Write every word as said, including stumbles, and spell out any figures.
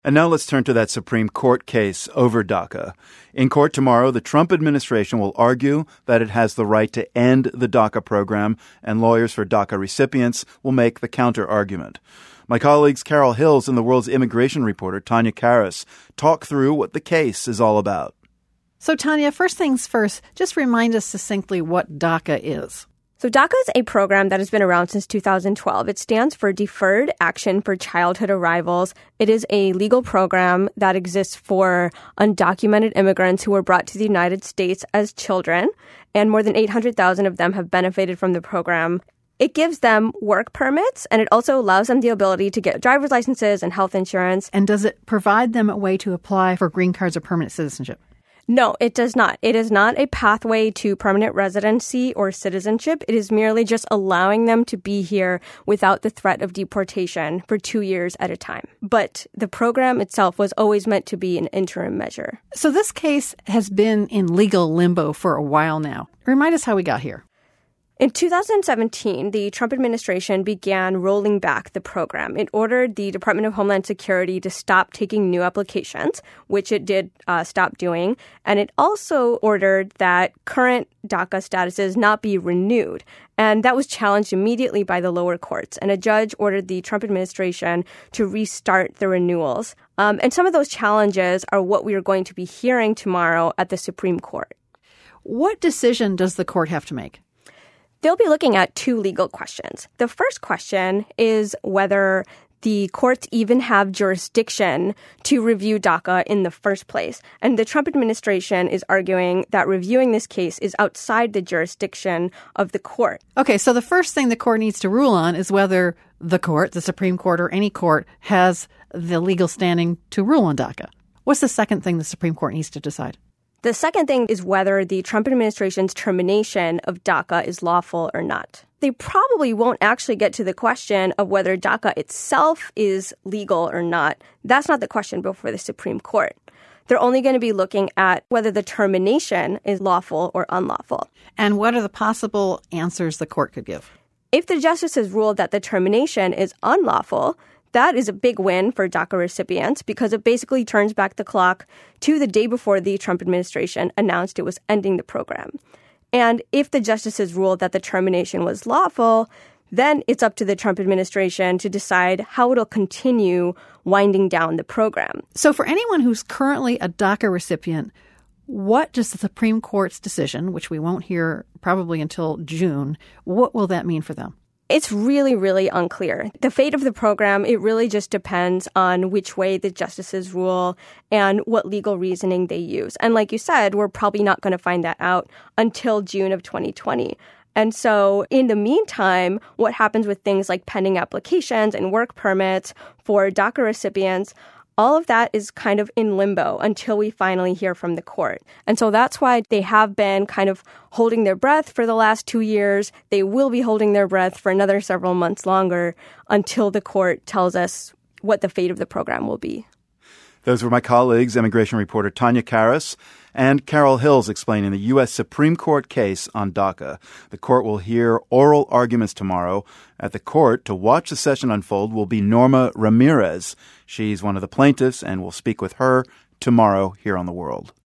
And now let's turn to that Supreme Court case over DACA. In court tomorrow, the Trump administration will argue that it has the right to end the DACA program, and lawyers for DACA recipients will make the counter-argument. My colleagues Carol Hills and the world's immigration reporter Tanya Karas talk through what the case is all about. So, Tanya, first things first, just remind us succinctly what DACA is. So DACA is a program that has been around since two thousand twelve. It stands for Deferred Action for Childhood Arrivals. It is a legal program that exists for undocumented immigrants who were brought to the United States as children, and more than eight hundred thousand of them have benefited from the program. It gives them work permits, and it also allows them the ability to get driver's licenses and health insurance. And does it provide them a way to apply for green cards or permanent citizenship? No, it does not. It is not a pathway to permanent residency or citizenship. It is merely just allowing them to be here without the threat of deportation for two years at a time. But the program itself was always meant to be an interim measure. So this case has been in legal limbo for a while now. Remind us how we got here. In two thousand seventeen, the Trump administration began rolling back the program. It ordered the Department of Homeland Security to stop taking new applications, which it did uh, stop doing. And it also ordered that current DACA statuses not be renewed. And that was challenged immediately by the lower courts. And a judge ordered the Trump administration to restart the renewals. Um, and some of those challenges are what we are going to be hearing tomorrow at the Supreme Court. What decision does the court have to make? They'll be looking at two legal questions. The first question is whether the courts even have jurisdiction to review DACA in the first place. And the Trump administration is arguing that reviewing this case is outside the jurisdiction of the court. Okay, so the first thing the court needs to rule on is whether the court, the Supreme Court or any court, has the legal standing to rule on DACA. What's the second thing the Supreme Court needs to decide? The second thing is whether the Trump administration's termination of DACA is lawful or not. They probably won't actually get to the question of whether DACA itself is legal or not. That's not the question before the Supreme Court. They're only going to be looking at whether the termination is lawful or unlawful. And what are the possible answers the court could give? If the justices ruled that the termination is unlawful, that is a big win for DACA recipients because it basically turns back the clock to the day before the Trump administration announced it was ending the program. And if the justices ruled that the termination was lawful, then it's up to the Trump administration to decide how it'll continue winding down the program. So for anyone who's currently a DACA recipient, what does the Supreme Court's decision, which we won't hear probably until June, what will that mean for them? It's really, really unclear. The fate of the program, it really just depends on which way the justices rule and what legal reasoning they use. And like you said, we're probably not going to find that out until June of twenty twenty. And so in the meantime, what happens with things like pending applications and work permits for DACA recipients, all of that is kind of in limbo until we finally hear from the court. And so that's why they have been kind of holding their breath for the last two years. They will be holding their breath for another several months longer until the court tells us what the fate of the program will be. Those were my colleagues, immigration reporter Tanya Karas and Carol Hills, explaining the U S Supreme Court case on DACA. The court will hear oral arguments tomorrow. At the court, to watch the session unfold, will be Norma Ramirez. She's one of the plaintiffs, and we'll speak with her tomorrow here on The World.